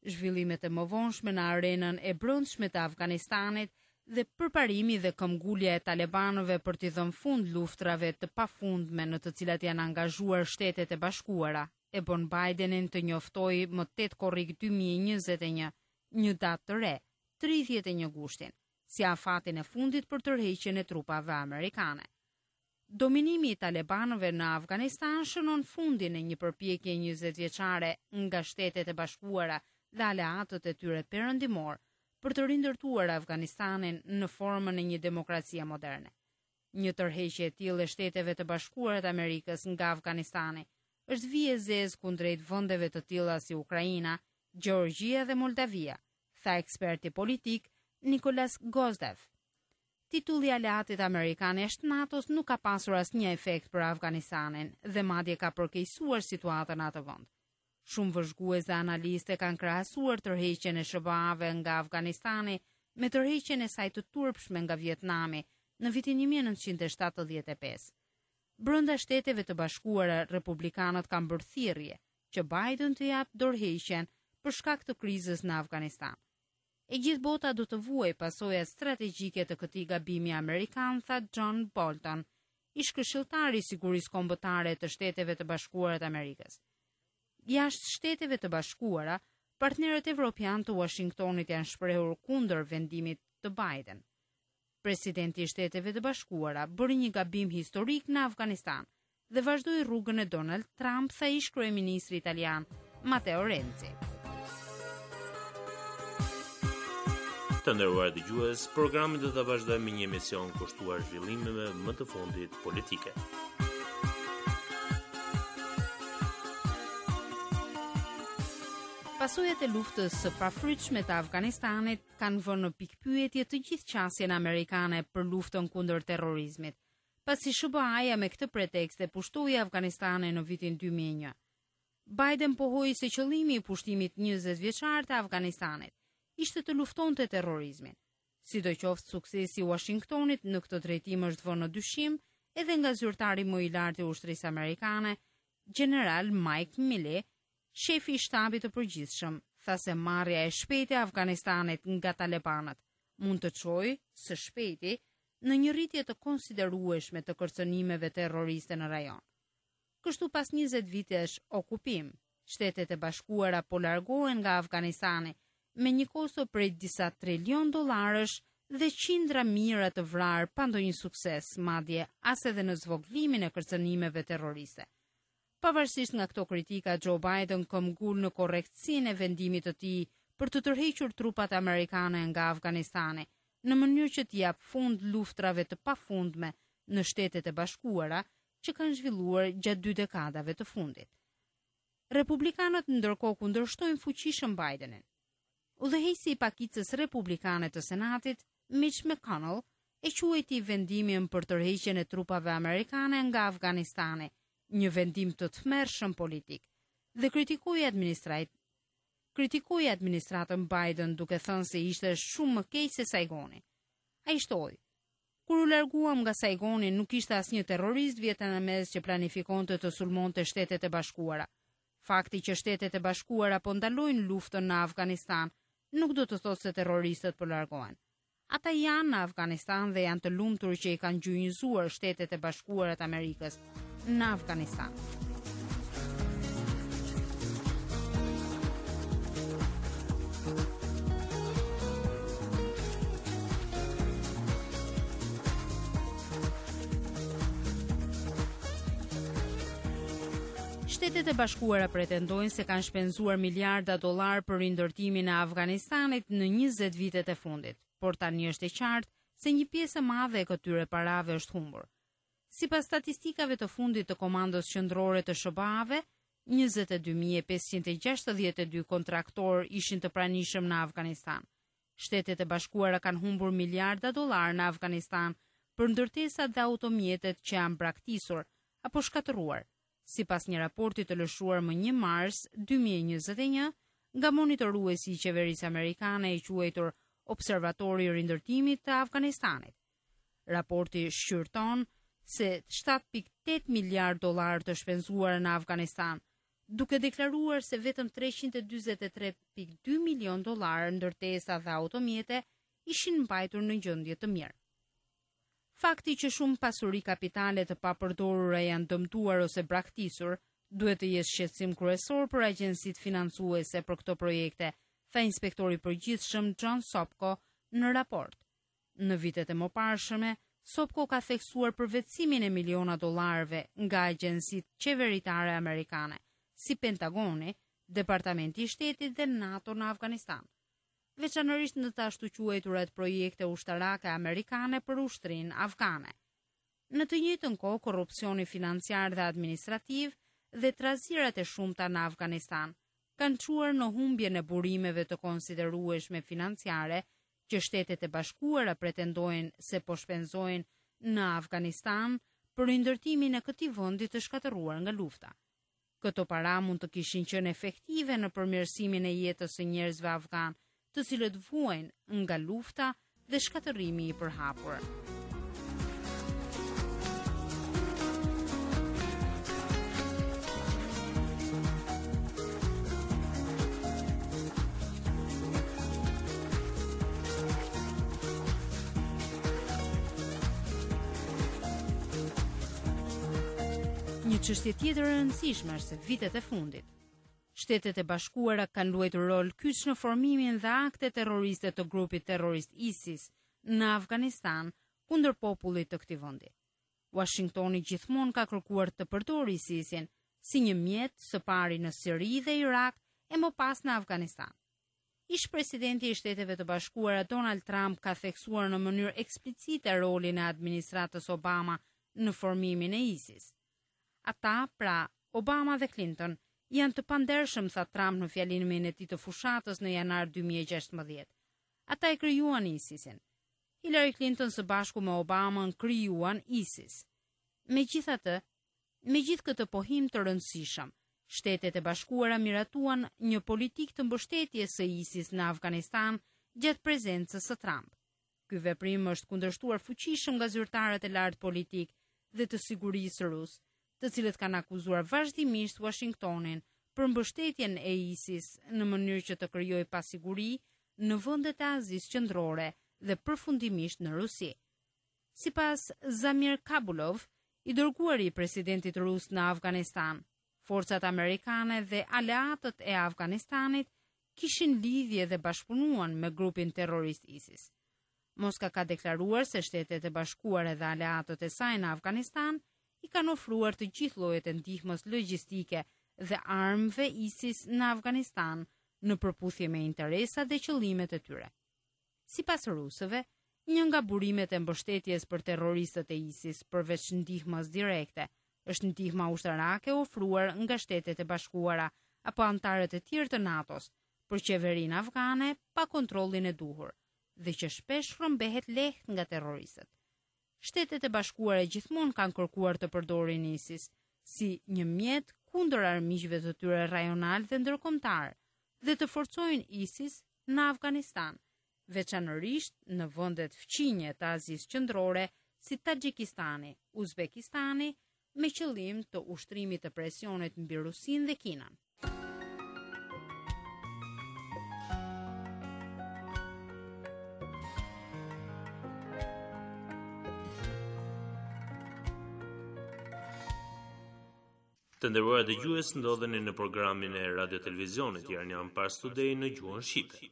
zhvillimet e mëvonshme në arenën e brendshme të Afganistanit dhe përparimi dhe këmbgulja e talibanëve për t'i dhënë fund luftrave të pafundme në të cilat janë angazhuar Shtetet e Bashkuara e bën Bidenin të njoftojë më tetë korrik dy mijë e njëzet e një një datë të re, tridhjetë e një gushtin, si afatin e fundit për tërheqjen e trupave amerikane. Dominimi i talibanëve në Afganistan shënon fundin e një përpjekje njëzet vjeçare nga Shtetet e Bashkuara dhe aleatët e tyre perëndimor për të rindërtuar Afganistanin në formën e një demokracie moderne. Një tërheqje e tillë e Shteteve të Bashkuara të Amerikës nga Afganistani është vije zezë kundrejt vendeve të tilla si Ukraina, Gjeorgjia dhe Moldavia, tha eksperti politik Nicholas Gozdev. Titulli i aleatit amerikan jashtë NATO-s nuk ka pasur asnjë efekt për Afganistanin dhe madje ka përkeqësuar situatën në atë vend. Shumë vëzhgues dhe analistë kanë krahasuar tërheqjen e S B A-ve nga Afganistani me tërheqjen e saj të turpshme nga Vietnami në vitin një mijë e nëntëqind e shtatëdhjetë e pesë. Brenda Shteteve të Bashkuara, republikanët kanë bërë thirrje që Biden të japë dorëheqjen për shkak të krizës në Afganistan. E gjithë bota do të vuajë pasojat strategjike të këtij gabimi amerikan, tha John Bolton, ish këshilltari i sigurisë kombëtare të Shteteve të Bashkuara të Amerikës. Jashtë Shteteve të Bashkuara, partnerët evropian të Washingtonit janë shprehur kundër vendimit të Biden. Presidenti i Shteteve të Bashkuara bëri një gabim historik në Afganistan dhe vazhdoi rrugën e Donald Trump, tha ish kryeministri italian Matteo Renzi. Të nderuar dëgjues, programi do ta vazhdojmë me një emision kushtuar zhvillimeve më të fundit politike. Pasojat e luftës së pafrytshme të Afganistanit kanë vënë në pikpyetje të gjithë qasjen amerikane për luftën kundër terrorizmit, pasi S B A-ja me këtë pretekst e pushtoi Afganistanin në vitin dy mijë e një. Biden pohoi se qëllimi i pushtimit njëzet vjeçar të Afganistanit ishte të luftonte terrorizmin. Sidoqoftë suksesi i Washingtonit në këtë drejtim është vënë në dyshim edhe nga zyrtari më i lartë i ushtrisë amerikane, General Mike Milley, shefi i shtabit të përgjithshëm, tha se marrja e shpejtë e Afganistanit nga talibanët mund të çojë së shpejti në një rritje të konsiderueshme të kërcënimeve terroriste në rajon. Kështu pas njëzet vitesh okupim, Shtetet e Bashkuara po largohen nga Afganistani me një kosto prej disa trilion dollarësh dhe qindra mijëra të vrarë pa ndonjë sukses, madje as edhe në zvoglimin e kërcënimeve terroriste. Pavarësisht nga këto kritika, Joe Biden këmbgul në korrektësinë e vendimit të tij për të tërhequr trupat amerikane nga Afganistani, në mënyrë që të japë fund luftrave të pafundme në Shtetet e Bashkuara që kanë zhvilluar gjatë dy dekadave të fundit. Republikanët ndërkohë kundërshtojnë fuqishëm Bidenin. Udhëheqësi i pakicës republikane të Senatit, Mitch McConnell, e quajti vendimin për tërheqjen e trupave amerikane nga Afganistani një vendim të tmerrshëm politik dhe kritikoi administrat kritikoi administratën Biden duke thënë se ishte shumë më keq se Saigoni. Ai shtoi: "Kur u larguam nga Saigoni nuk ishte asnjë terrorist vietnamez që planifikonte të sulmonte Shtetet e Bashkuara. Fakti që Shtetet e Bashkuara po ndalojnë luftën në Afganistan nuk do të thotë se terroristët po largohen. Ata janë në Afganistan dhe janë të lumtur që i kanë gjynjëzuar Shtetet e Bashkuara të Amerikës në Afganistan." Shtetet e Bashkuara pretendojnë se kanë shpenzuar miliarda dollar për rindërtimin e Afganistanit në njëzet vitet e fundit, por tani është e qartë se një pjesë e madhe e këtyre parave është humbur. Sipas statistikave të fundit të Komandos Qendrore të S B A-ve, njëzet e dy mijë e pesëqind e gjashtëdhjetë e dy kontraktor ishin të pranishëm në Afganistan. Shtetet e Bashkuara kanë humbur miliarda dollar në Afganistan për ndërtesat dhe automjetet që janë braktisur apo shkatëruar, sipas një raporti të lëshuar më një mars dy mijë e njëzet e një nga monitoruesi i qeverisë amerikane i quajtur Observatori i Rindërtimit të Afganistanit. Raporti shqyrton se shtatë pikë tetë miliard dollar të shpenzuar në Afganistan duke deklaruar se vetëm treqind e dyzet e tre pikë dy milion dollar ndërtesa dhe automjete ishin mbajtur në gjendje të mirë. Fakti që shumë pasuri kapitale të papërdorura janë dëmtuar ose braktisur, duhet të jetë shqetësim kryesor për agjencitë financuese për këto projekte, tha inspektori i përgjithshëm John Sopko në raport. Në vitet e mëparshme, Sopko ka theksuar përvetësimin e miliona dollarëve nga agjencitë qeveritare amerikane, si Pentagoni, Departamenti i Shtetit dhe NATO në Afganistan, veçanërisht në të ashtu quajturat projekte ushtarake amerikane për ushtrinë afgane. Në të njëjtën kohë, korrupsioni financiar dhe administrativ dhe trazirat e shumta në Afganistan kanë çuar në humbjen e burimeve të konsiderueshme financiare që Shtetet e Bashkuara pretendojnë se po shpenzojnë në Afganistan për ndërtimin e këtij vendi të shkatërruar nga lufta. Këto para mund të kishin qenë efektive në përmirësimin e jetës së njerëzve afgan, të cilët vuajnë nga lufta dhe shkatërrimi i përhapur. Një çështje tjetër e rëndësishme është se vitet e fundit, Shtetet e Bashkuara kanë luajtur rol kyç në formimin dhe akte terroriste të grupit terrorist ISIS në Afganistan kundër popullit të këtij vendi. Washingtoni gjithmonë ka kërkuar të përdorë ISIS-in si një mjet, së pari në Siri dhe Irak e më pas në Afganistan. Ish presidenti i Shteteve të Bashkuara Donald Trump ka theksuar në mënyrë eksplicite rolin e administratës Obama në formimin e ISIS. Ata, pra Obama dhe Clinton, janë të pandershëm, tha Trump në fjalimin e tij të fushatës në janar dy mijë e gjashtëmbëdhjetë. Ata e krijuan ISIS-in. Hillary Clinton së bashku me Obama krijuan ISIS. Megjithatë, me gjithë këtë pohim të rëndësishëm, Shtetet e Bashkuara miratuan një politikë të mbështetjes së ISIS në Afganistan gjatë prezencës së Trump. Ky veprim është kundërshtuar fuqishëm nga zyrtarët e lartë politik dhe të sigurisë rus, të cilët kanë akuzuar vazhdimisht Washingtonin për mbështetjen e ISIS në mënyrë që të krijojë pasiguri në vendet e Azisë Qendrore dhe përfundimisht në Rusi. Sipas Zamir Kabulov, i dërguari i presidentit rus në Afganistan, forcat amerikane dhe aleatët e Afganistanit kishin lidhje dhe bashkëpunuan me grupin terrorist ISIS. Moska ka deklaruar se Shtetet e Bashkuara dhe aleatët e saj në Afganistan i kanë ofruar të gjithë llojet e ndihmës logjistike dhe armëve ISIS në Afganistan në përputhje me interesat dhe qëllimet e tyre. Sipas rusëve, një nga burimet e mbështetjes për terroristët e ISIS përveç ndihmës direkte është ndihma ushtarake ofruar nga Shtetet e Bashkuara apo anëtarët e tjerë të NATO-s për qeverinë afgane pa kontrollin e duhur dhe që shpesh rrëmbehet lehtë nga terroristët. Shtetet e Bashkuara gjithmonë kanë kërkuar të përdorin ISIS si një mjet kundër armiqve të tyre rajonal dhe ndërkombëtar dhe të forcojnë ISIS në Afganistan, veçanërisht në vendet fqinje të Azisë Qendrore si Taxhikistani, Uzbekistani, me qëllim të ushtrimit të presionit mbi Rusinë dhe Kinën. Të nderuar dëgjues, ndodheni në programin e Radio Televizionit Iranian Pars Today në gjuhën shqipe.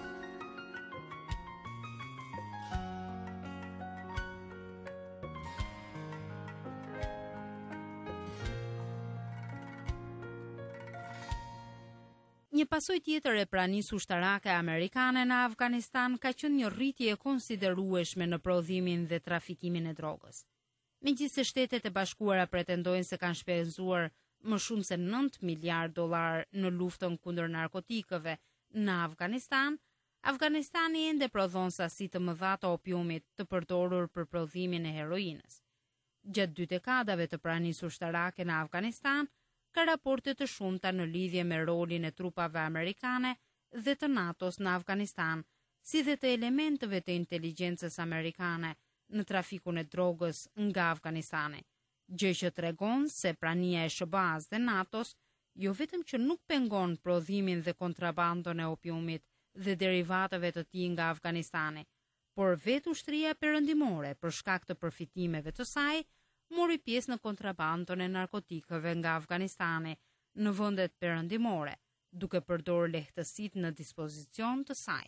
Një pasojë tjetër e pranisë ushtarake amerikane në Afganistan ka qenë një rritje e konsiderueshme në prodhimin dhe trafikimin e drogës. Megjithëse Shtetet e Bashkuara pretendojnë se kanë shpenzuar më shumë se nëntë miliardë dollar në luftën kundër narkotikëve në Afganistan, Afganistani ende prodhon sasi të mëdha të opiumit të përdorur për prodhimin e heroinës. Gjatë dy dekadave të pranisë ushtarake në Afganistan, ka raporte të shumta në lidhje me rolin e trupave amerikane dhe të NATO-s në Afganistan, si dhe të elementeve të inteligjencës amerikane në trafikun e drogës nga Afganistani, gjë që tregon se prania e S B A-s dhe NATO-s jo vetëm që nuk pengon prodhimin dhe kontrabandon e opiumit dhe derivatave të tij nga Afganistani, por vetë ushtria perëndimore për shkak të përfitimeve të saj mori pjesë në kontrabandon e narkotikëve nga Afganistani në vendet perëndimore, duke përdorur lehtësitë në dispozicion të saj.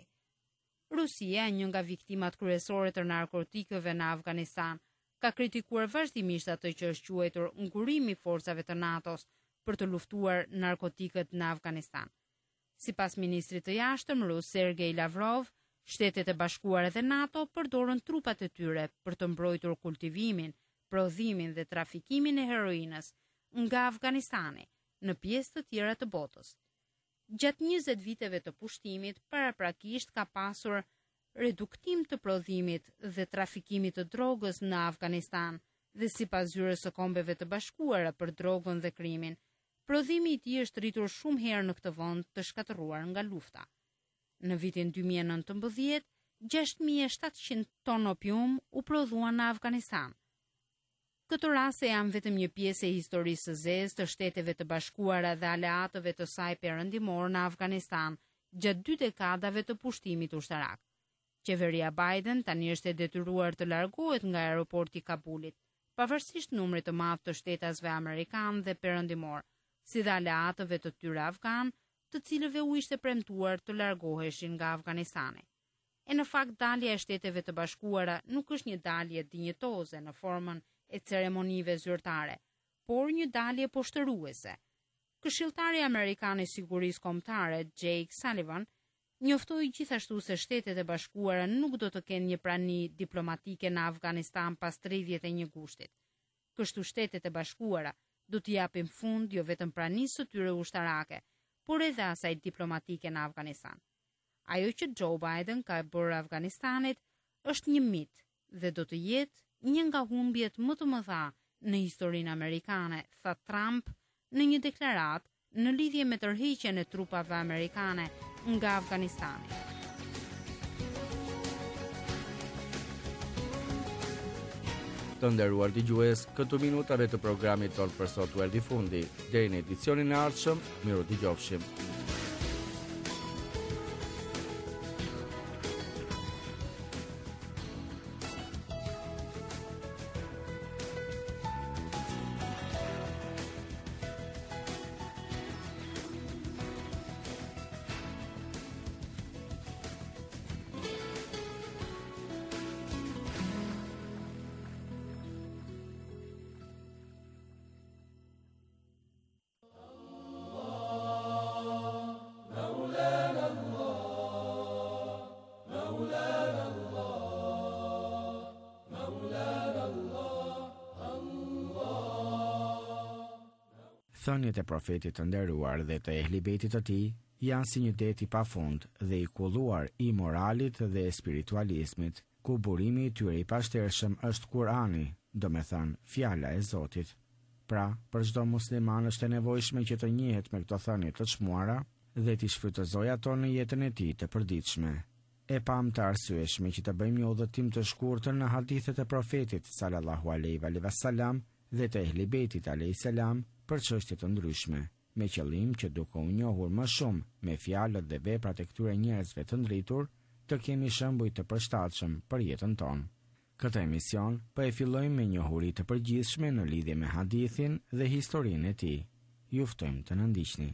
Rusia, një nga viktimat kryesore të narkotikëve në Afganistan, ka kritikuar vazhdimisht atë që është quajtur ngurimi i forcave të NATO-s për të luftuar narkotikët në Afganistan. Sipas ministrit të jashtëm rus Sergej Lavrov, Shtetet e Bashkuara dhe NATO përdorën trupat e tyre për të mbrojtur kultivimin, prodhimin dhe trafikimin e heroinës nga Afganistani në pjesë të tjera të botës. Gjatë njëzet viteve të pushtimit, paraprakisht ka pasur reduktim të prodhimit dhe trafikimit të drogës në Afganistan dhe sipas Zyrës së Kombeve të Bashkuara për drogën dhe krimin, prodhimi i tij është rritur shumë herë në këtë vend të shkatëruar nga lufta. Në vitin dy mijë e nëntëmbëdhjetë, gjashtë mijë e shtatëqind ton opium u prodhuan në Afganistan. Këto raste janë vetëm një pjesë e historisë së zezë të Shteteve të Bashkuara dhe aleatëve të saj perëndimor në Afganistan gjatë dy dekadave të pushtimit ushtarak. Qeveria Biden tani është e detyruar të largohet nga aeroporti i Kabulit, pavarësisht numrit të madh të shtetasve amerikan dhe perëndimor, si dhe aleatëve të tyre afgan, të cilëve u ishte premtuar të largoheshin nga Afganistani. E në fakt dalja e Shteteve të Bashkuara nuk është një dalje dinjitoze në formën e ceremonive zyrtare, por një dalje poshtëruese. Këshilltari amerikan i sigurisë kombëtare Jake Sullivan njoftoi gjithashtu se Shtetet e Bashkuara nuk do të kenë një prani diplomatike në Afganistan pas tridhjetë e një gushtit. Kështu Shtetet e Bashkuara do të japin fund jo vetëm pranisë së tyre ushtarake, por edhe asaj diplomatike në Afganistan. Ajo që Joe Biden ka bërë Afganistanit është një mit dhe do të jetë një nga humbjet më të mëdha në historinë amerikane, tha Trump në një deklaratë në lidhje me tërheqjen e trupave amerikane nga Afganistani. Të nderuar dëgjues, këtu minutave të programit tonë për sot u erdhi fundi. Deri në edicionin e ardhshëm, miru dëgjofshim. Thënjet e profetit të nderuar dhe të ehlibetit të tij janë si një det i pafund dhe i kulluar i moralit dhe spiritualizmit, ku burimi i tyre i pashtershëm është Kurani, do me thënë fjala e Zotit. Pra, për çdo musliman është e nevojshme që të njihet me këto thënie të çmuara dhe t'i shfrytëzojë ato në jetën e tij të përditshme. E pam të arsyeshme që të bëjmë një udhëtim të shkurtër në hadithet e profetit sallallahu alaihi wasallam dhe të ehlibetit alaihi salam për çështje të ndryshme, me qëllim që duke u njohur më shumë me fjalët dhe veprat e këtyre njerëzve të ndritur, të kemi shembuj të përshtatshëm për jetën tonë. Këtë emision po e fillojmë me njohuri të përgjithshme në lidhje me hadithin dhe historinë e tij. Ju ftojmë të na ndiqni.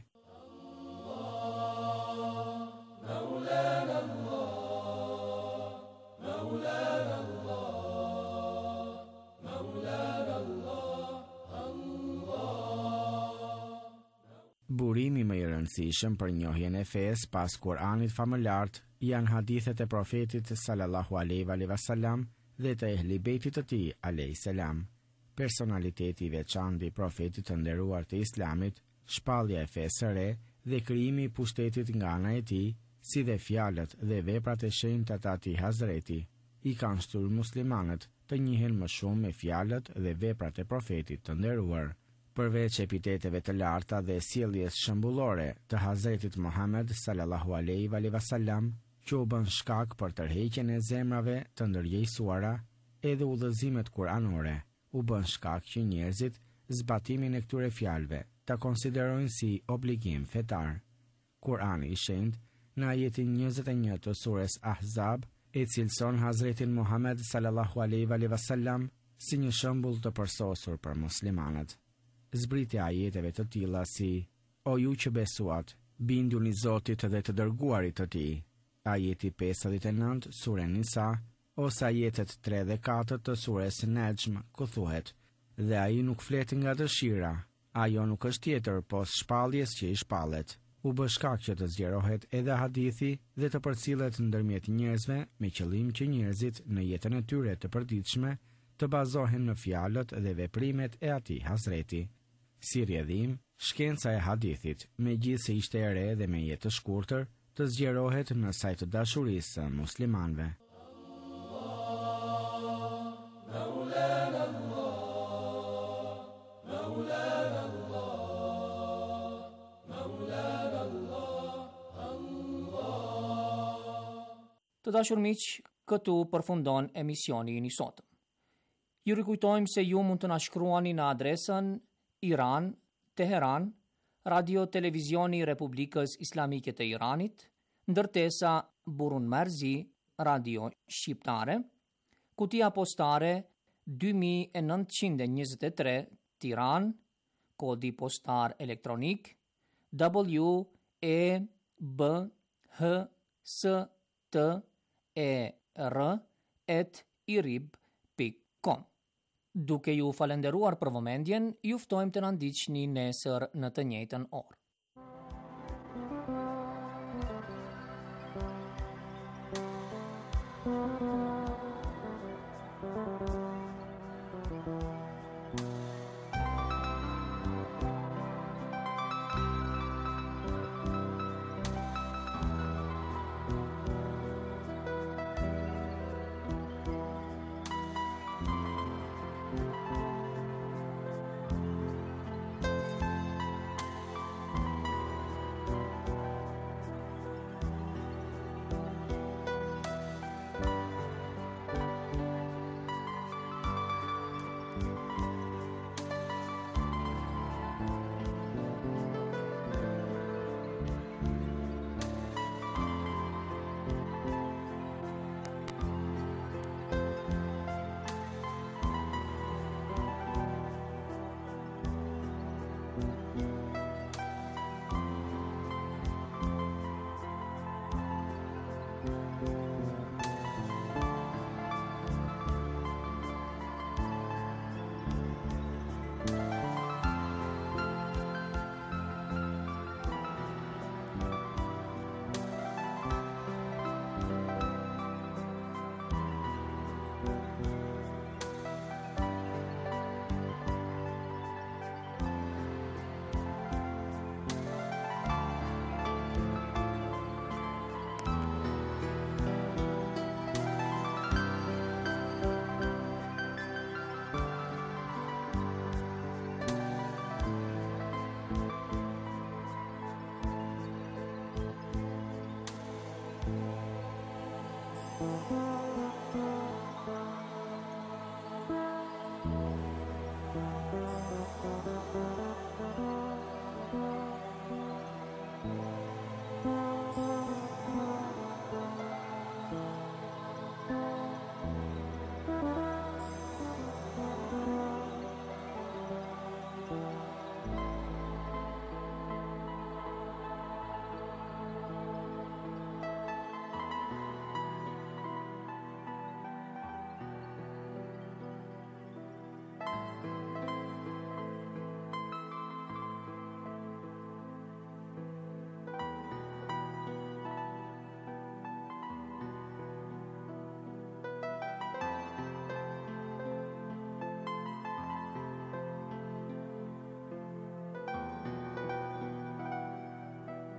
Burimi më i rëndësishëm për njohjen e fesë pas Kuranit famëlart janë hadithet e profetit sallallahu alaihi wasallam dhe të ehlibetit të tij alayhis salam. Personaliteti i veçantë i profetit të nderuar të Islamit, shpallja e fesë së re dhe krijimi i pushtetit nga ana e tij, si dhe fjalët dhe veprat e shenjta të atij Hazreti, i kanë shtyrë muslimanët të njihen më shumë me fjalët dhe veprat e profetit të nderuar. Përveç epiteteve të larta dhe sjelljes shembullore të Hazretit Muhammed sallallahu alaihi wasallam, që u bën shkak për tërheqjen e zemrave të ndërgjegjësuara, edhe udhëzimet kuranore u bën shkak që njerëzit zbatimin e këtyre fjalëve ta konsiderojnë si obligim fetar. Kurani i Shenjtë në ajetin njëzet e një të surës Ahzab e cilëson Hazretin Muhammed sallallahu alaihi wasallam si një shembull të përsosur për muslimanët. Zbritja ajeteve të tilla si: O ju që besuat, binduni Zotit dhe të dërguarit të tij. Ajeti pesëdhjetë e nëntë sure Nisa ose ajetet tre dhe katër të surës Nejm, ku thuhet: Dhe ai nuk flet nga dëshira, ajo nuk është tjetër pos shpalljes që i shpallet. U bë shkak që të zgjerohet edhe hadithi dhe të përcillet ndërmjet njerëzve me qëllim që njerëzit në jetën e tyre të përditshme të bazohen në fjalët dhe veprimet e atij Hazreti. Si rrjedhim, shkenca e hadithit, megjithse ishte e re dhe me jetë të shkurtër, të zgjerohet në saj të dashurisë së muslimanëve. Të dashur miq, këtu përfundon emisioni i sotëm. Ju rikujtojmë se ju mund të na shkruani në adresën Iran, Teheran, Radio Televizioni i Republikës Islamike të Iranit, ndërtesa Burun Merzi, Radio Shqiptare, kutia postare dy mijë e nëntëqind e njëzet e tre, Tiranë, kodi postar elektronik W E B H S T E R at irib dot com. Duke ju falenderuar për vëmendjen, ju ftojmë të na ndiqni nesër në të njëjtën orë. Thank you.